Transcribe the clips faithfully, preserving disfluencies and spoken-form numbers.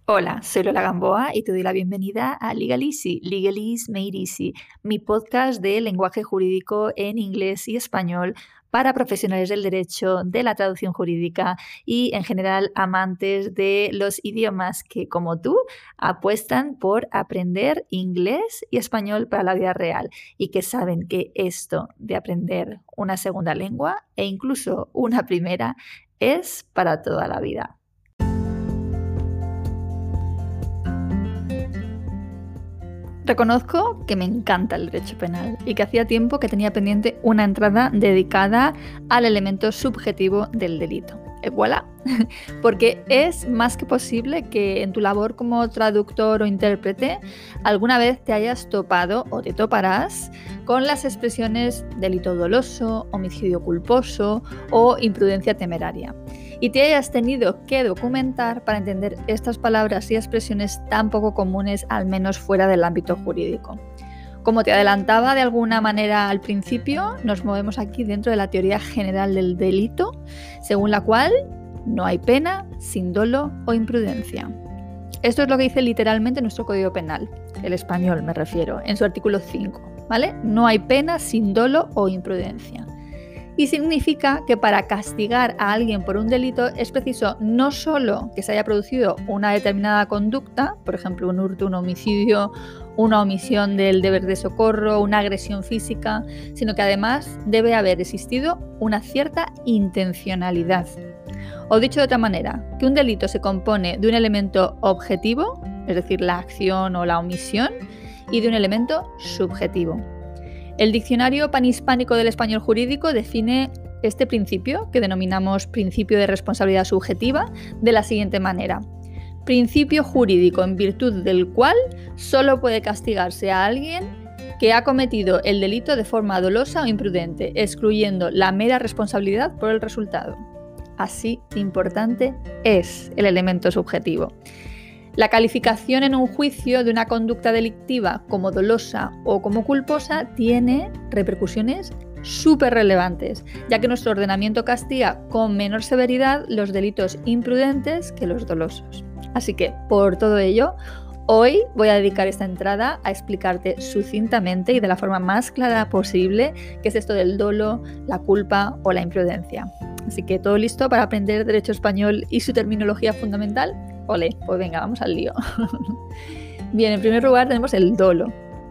Hola, soy Lola Gamboa y te doy la bienvenida a Legal Easy, Legal is Made Easy, mi podcast de lenguaje jurídico en inglés y español para profesionales del derecho, de la traducción jurídica y en general amantes de los idiomas que, como tú, apuestan por aprender inglés y español para la vida real y que saben que esto de aprender una segunda lengua e incluso una primera es para toda la vida. Reconozco que me encanta el derecho penal y que hacía tiempo que tenía pendiente una entrada dedicada al elemento subjetivo del delito. Et voilà, porque es más que posible que en tu labor como traductor o intérprete alguna vez te hayas topado o te toparás con las expresiones delito doloso, homicidio culposo o imprudencia temeraria. Y te hayas tenido que documentar para entender estas palabras y expresiones tan poco comunes, al menos fuera del ámbito jurídico. Como te adelantaba de alguna manera al principio, nos movemos aquí dentro de la teoría general del delito, según la cual no hay pena sin dolo o imprudencia. Esto es lo que dice literalmente nuestro Código Penal, el español me refiero, en su artículo cinco, ¿vale? No hay pena sin dolo o imprudencia. Y significa que para castigar a alguien por un delito es preciso no solo que se haya producido una determinada conducta, por ejemplo un hurto, un homicidio, una omisión del deber de socorro, una agresión física, sino que además debe haber existido una cierta intencionalidad. O dicho de otra manera, que un delito se compone de un elemento objetivo, es decir, la acción o la omisión, y de un elemento subjetivo. El Diccionario Panhispánico del Español Jurídico define este principio, que denominamos principio de responsabilidad subjetiva, de la siguiente manera. Principio jurídico en virtud del cual solo puede castigarse a alguien que ha cometido el delito de forma dolosa o imprudente, excluyendo la mera responsabilidad por el resultado. Así de importante es el elemento subjetivo. La calificación en un juicio de una conducta delictiva como dolosa o como culposa tiene repercusiones súper relevantes, ya que nuestro ordenamiento castiga con menor severidad los delitos imprudentes que los dolosos. Así que, por todo ello, hoy voy a dedicar esta entrada a explicarte sucintamente y de la forma más clara posible qué es esto del dolo, la culpa o la imprudencia. Así que, ¿todo listo para aprender derecho español y su terminología fundamental? Ole, pues venga, vamos al lío. Bien, en primer lugar tenemos el dolo.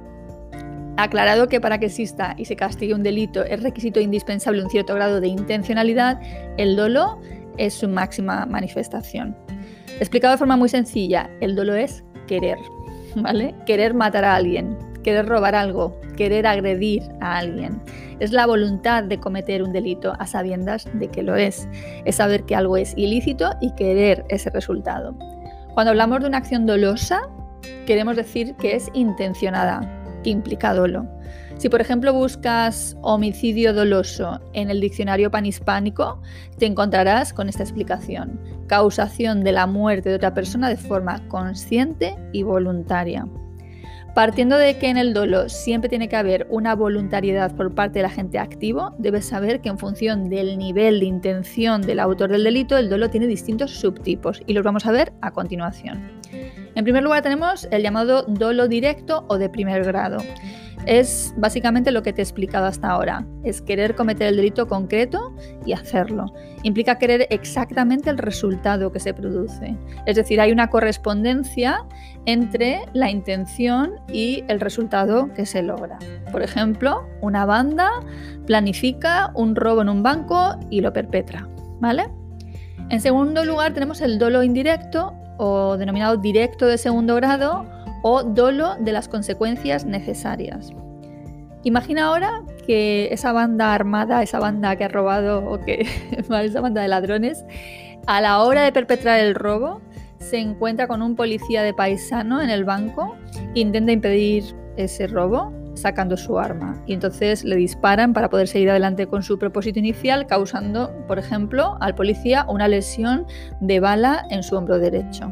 Aclarado que para que exista y se castigue un delito es requisito indispensable un cierto grado de intencionalidad, el dolo es su máxima manifestación. Explicado de forma muy sencilla, el dolo es querer, ¿vale? Querer matar a alguien, querer robar algo, querer agredir a alguien. Es la voluntad de cometer un delito a sabiendas de que lo es. Es saber que algo es ilícito y querer ese resultado. Cuando hablamos de una acción dolosa, queremos decir que es intencionada, que implica dolo. Si, por ejemplo, buscas homicidio doloso en el diccionario panhispánico, te encontrarás con esta explicación: causación de la muerte de otra persona de forma consciente y voluntaria. Partiendo de que en el dolo siempre tiene que haber una voluntariedad por parte del agente activo, debes saber que en función del nivel de intención del autor del delito, el dolo tiene distintos subtipos y los vamos a ver a continuación. En primer lugar tenemos el llamado dolo directo o de primer grado. Es básicamente lo que te he explicado hasta ahora. Es querer cometer el delito concreto y hacerlo. Implica querer exactamente el resultado que se produce. Es decir, hay una correspondencia entre la intención y el resultado que se logra. Por ejemplo, una banda planifica un robo en un banco y lo perpetra, ¿vale? En segundo lugar tenemos el dolo indirecto o denominado directo de segundo grado, o dolo de las consecuencias necesarias. Imagina ahora que esa banda armada, esa banda que ha robado o que esa banda de ladrones, a la hora de perpetrar el robo, se encuentra con un policía de paisano en el banco e intenta impedir ese robo sacando su arma. Y entonces le disparan para poder seguir adelante con su propósito inicial, causando, por ejemplo, al policía una lesión de bala en su hombro derecho.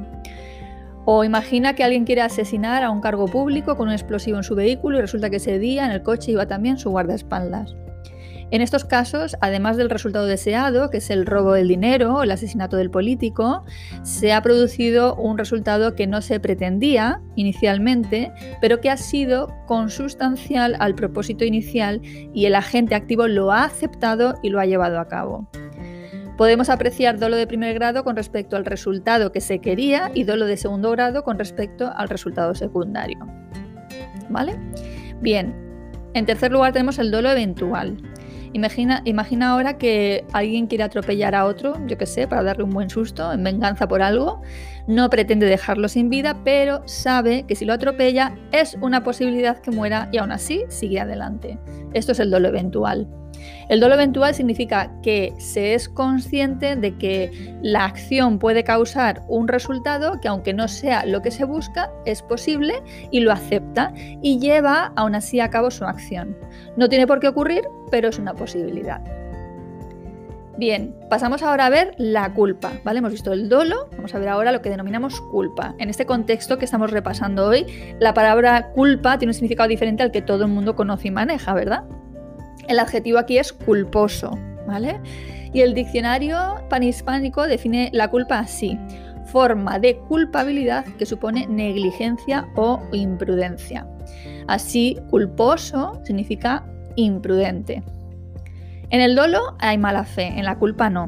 O imagina que alguien quiere asesinar a un cargo público con un explosivo en su vehículo y resulta que ese día en el coche iba también su guardaespaldas. En estos casos, además del resultado deseado, que es el robo del dinero o el asesinato del político, se ha producido un resultado que no se pretendía inicialmente, pero que ha sido consustancial al propósito inicial y el agente activo lo ha aceptado y lo ha llevado a cabo. Podemos apreciar dolo de primer grado con respecto al resultado que se quería y dolo de segundo grado con respecto al resultado secundario. ¿Vale? Bien, en tercer lugar tenemos el dolo eventual. Imagina, imagina ahora que alguien quiere atropellar a otro, yo qué sé, para darle un buen susto, en venganza por algo. No pretende dejarlo sin vida, pero sabe que si lo atropella es una posibilidad que muera y aún así sigue adelante. Esto es el dolo eventual. El dolo eventual significa que se es consciente de que la acción puede causar un resultado que, aunque no sea lo que se busca, es posible y lo acepta y lleva aún así a cabo su acción. No tiene por qué ocurrir, pero es una posibilidad. Bien, pasamos ahora a ver la culpa, ¿vale? Hemos visto el dolo, vamos a ver ahora lo que denominamos culpa. En este contexto que estamos repasando hoy, la palabra culpa tiene un significado diferente al que todo el mundo conoce y maneja, ¿verdad? El adjetivo aquí es culposo, ¿vale? Y el diccionario panhispánico define la culpa así: forma de culpabilidad que supone negligencia o imprudencia. Así, culposo significa imprudente. En el dolo hay mala fe, en la culpa no.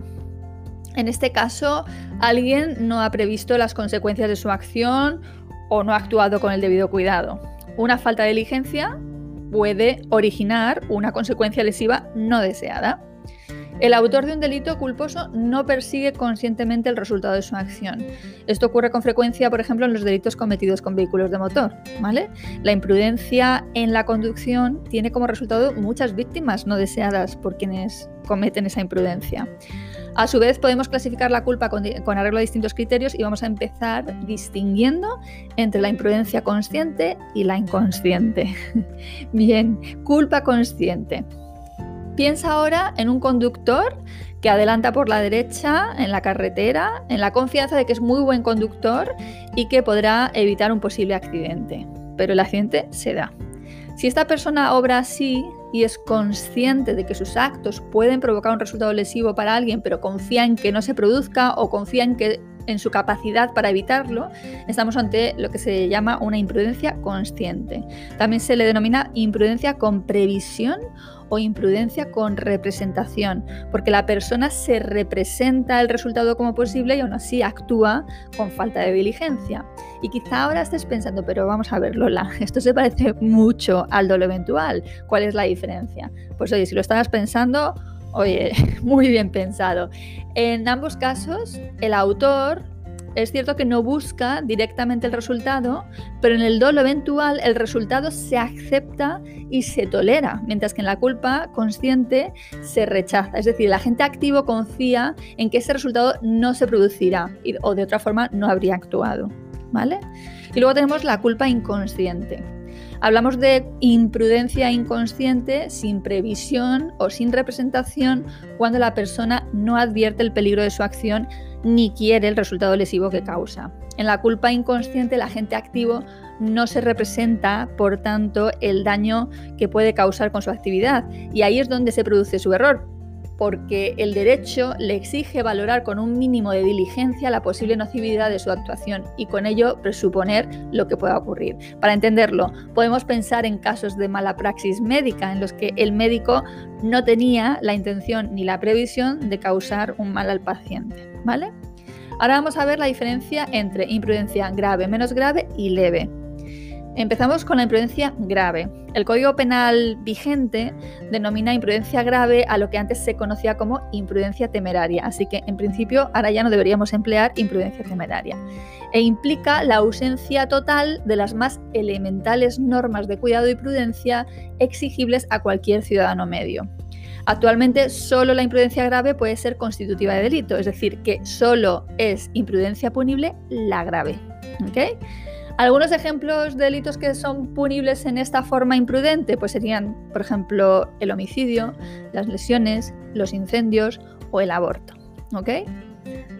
En este caso, alguien no ha previsto las consecuencias de su acción o no ha actuado con el debido cuidado. Una falta de diligencia puede originar una consecuencia lesiva no deseada. El autor de un delito culposo no persigue conscientemente el resultado de su acción. Esto ocurre con frecuencia, por ejemplo, en los delitos cometidos con vehículos de motor, ¿vale? La imprudencia en la conducción tiene como resultado muchas víctimas no deseadas por quienes cometen esa imprudencia. A su vez, podemos clasificar la culpa con, con arreglo a distintos criterios y vamos a empezar distinguiendo entre la imprudencia consciente y la inconsciente. Bien, culpa consciente. Piensa ahora en un conductor que adelanta por la derecha en la carretera, en la confianza de que es muy buen conductor y que podrá evitar un posible accidente. Pero el accidente se da. Si esta persona obra así y es consciente de que sus actos pueden provocar un resultado lesivo para alguien, pero confía en que no se produzca o confía en, que, en su capacidad para evitarlo, estamos ante lo que se llama una imprudencia consciente. También se le denomina imprudencia con previsión o imprudencia con representación, porque la persona se representa el resultado como posible y aún así actúa con falta de diligencia. Y quizá ahora estés pensando, pero vamos a ver, Lola, esto se parece mucho al dolo eventual. ¿Cuál es la diferencia? Pues oye, si lo estabas pensando, oye, muy bien pensado. En ambos casos, el autor es cierto que no busca directamente el resultado, pero en el dolo eventual el resultado se acepta y se tolera, mientras que en la culpa consciente se rechaza. Es decir, el agente activo confía en que ese resultado no se producirá o de otra forma no habría actuado, ¿vale? Y luego tenemos la culpa inconsciente. Hablamos de imprudencia inconsciente sin previsión o sin representación cuando la persona no advierte el peligro de su acción ni quiere el resultado lesivo que causa. En la culpa inconsciente, el agente activo no se representa, por tanto, el daño que puede causar con su actividad. Y ahí es donde se produce su error, porque el derecho le exige valorar con un mínimo de diligencia la posible nocividad de su actuación y con ello presuponer lo que pueda ocurrir. Para entenderlo, podemos pensar en casos de mala praxis médica en los que el médico no tenía la intención ni la previsión de causar un mal al paciente, ¿vale? Ahora vamos a ver la diferencia entre imprudencia grave, menos grave y leve. Empezamos con la imprudencia grave. El Código Penal vigente denomina imprudencia grave a lo que antes se conocía como imprudencia temeraria, así que en principio ahora ya no deberíamos emplear imprudencia temeraria. E implica la ausencia total de las más elementales normas de cuidado y prudencia exigibles a cualquier ciudadano medio. Actualmente solo la imprudencia grave puede ser constitutiva de delito, es decir, que solo es imprudencia punible la grave. ¿Okay? Algunos ejemplos de delitos que son punibles en esta forma imprudente pues serían, por ejemplo, el homicidio, las lesiones, los incendios o el aborto. ¿Okay?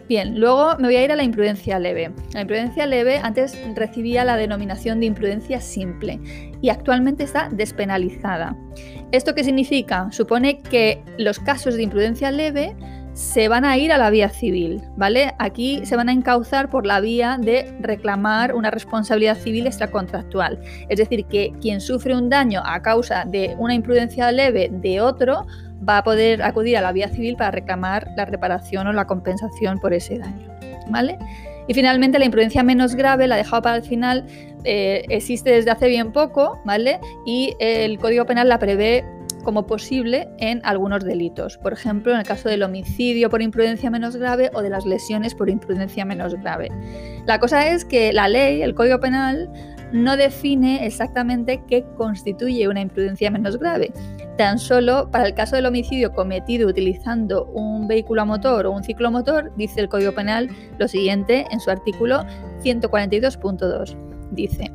Bien, luego me voy a ir a la imprudencia leve. La imprudencia leve antes recibía la denominación de imprudencia simple y actualmente está despenalizada. ¿Esto qué significa? Supone que los casos de imprudencia leve se van a ir a la vía civil, ¿vale? Aquí se van a encauzar por la vía de reclamar una responsabilidad civil extracontractual. Es decir, que quien sufre un daño a causa de una imprudencia leve de otro va a poder acudir a la vía civil para reclamar la reparación o la compensación por ese daño, ¿vale? Y finalmente la imprudencia menos grave, la he dejado para el final, eh, existe desde hace bien poco, ¿vale? Y el Código Penal la prevé como posible en algunos delitos. Por ejemplo, en el caso del homicidio por imprudencia menos grave o de las lesiones por imprudencia menos grave. La cosa es que la ley, el Código Penal, no define exactamente qué constituye una imprudencia menos grave. Tan solo para el caso del homicidio cometido utilizando un vehículo a motor o un ciclomotor, dice el Código Penal lo siguiente en su artículo ciento cuarenta y dos punto dos. Dice: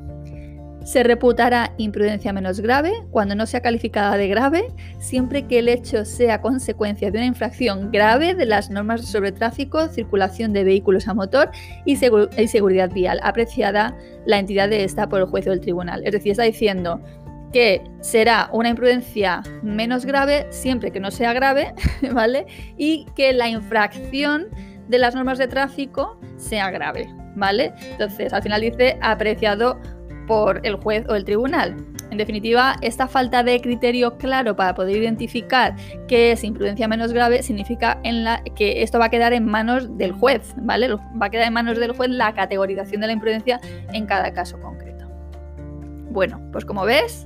se reputará imprudencia menos grave cuando no sea calificada de grave, siempre que el hecho sea consecuencia de una infracción grave de las normas sobre tráfico, circulación de vehículos a motor y, segu- y seguridad vial, apreciada la entidad de esta por el juez o el tribunal. Es decir, está diciendo que será una imprudencia menos grave siempre que no sea grave, ¿vale? Y que la infracción de las normas de tráfico sea grave, ¿vale? Entonces, al final dice apreciado por el juez o el tribunal. En definitiva, esta falta de criterio claro para poder identificar qué es imprudencia menos grave significa en la, que esto va a quedar en manos del juez, ¿vale? Va a quedar en manos del juez la categorización de la imprudencia en cada caso concreto. Bueno, pues como ves,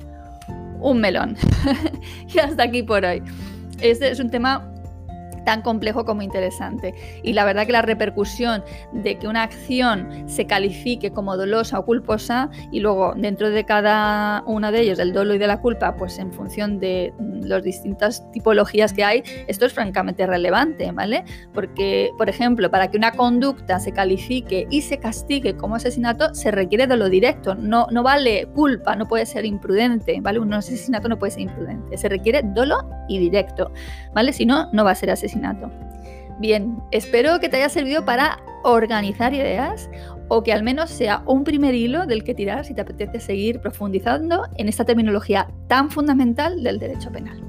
un melón. Y hasta aquí por hoy. Este es un tema tan complejo como interesante. Y la verdad que la repercusión de que una acción se califique como dolosa o culposa y luego dentro de cada uno de ellos, del dolo y de la culpa, pues en función de las distintas tipologías que hay, esto es francamente relevante, ¿vale? Porque, por ejemplo, para que una conducta se califique y se castigue como asesinato, se requiere dolo directo. No, no vale culpa, no puede ser imprudente, ¿vale? Un asesinato no puede ser imprudente. Se requiere dolo y directo, ¿vale? Si no, no va a ser asesinato. Bien, espero que te haya servido para organizar ideas o que al menos sea un primer hilo del que tirar si te apetece seguir profundizando en esta terminología tan fundamental del derecho penal.